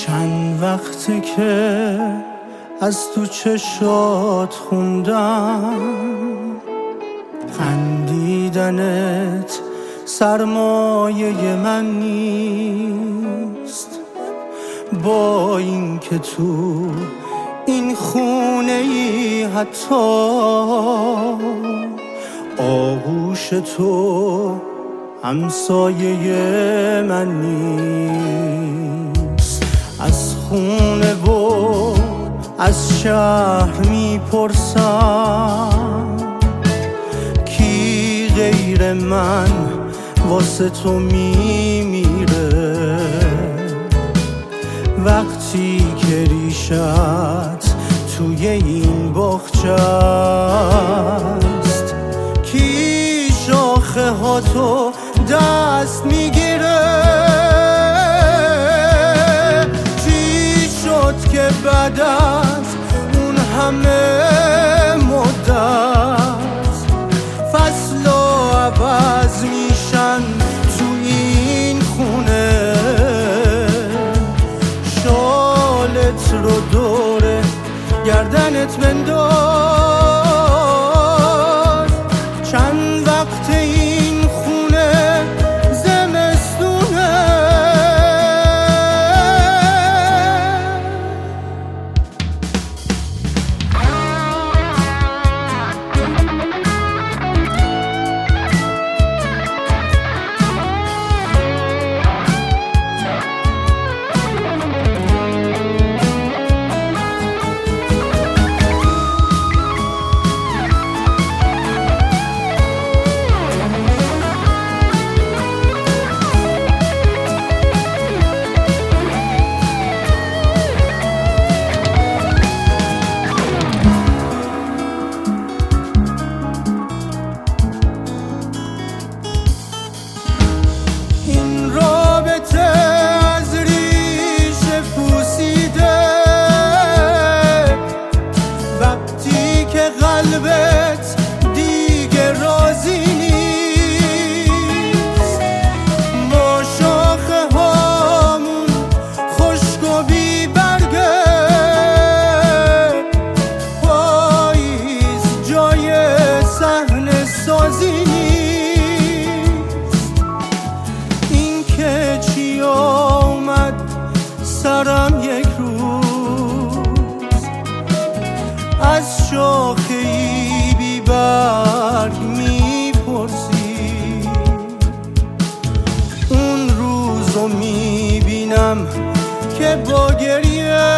چند وقته که از تو چشات خوندم، خندیدنت سرمایه من نیست. با این که تو این خونه ای حتی آغوش تو همسایه من نیست. از خونه و از شهر میپرسم کی غیر من واسه تو میمیره، وقتی که ریشت توی این باغچه است. کی شاخه ها تو دست میگیره، چی شد که بعد از اون همه مدت فصلا عوض میشن تو این خونه؟ شالت رو دور گردنت بنداز، چند وقت این خونه زمستونه. قلبت دیگه راضی نیست، ما شاخه هامون خشک و بی برگه، پاییز جای صحنه سازی نیست. این که چی آمد سرم یک روز، از شاخه ای بی برگ میپرسی، اون روزو میبینم که با گریه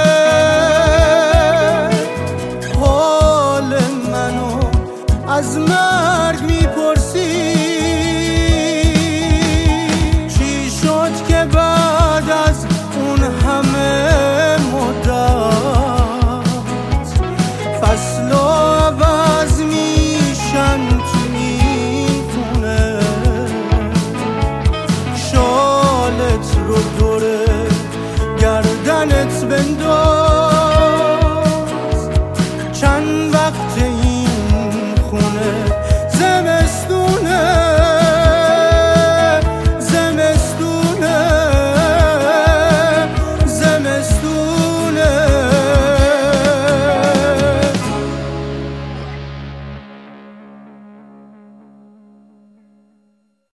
حال منو از مرگ میپرسی. چی شد که بعد از اون همه مدت فصلا عوض میشن تو این خونه؟ شالت رو دوره گردنت بنداز، چند وقت این خونه زمستونه. زمستونه زمستونه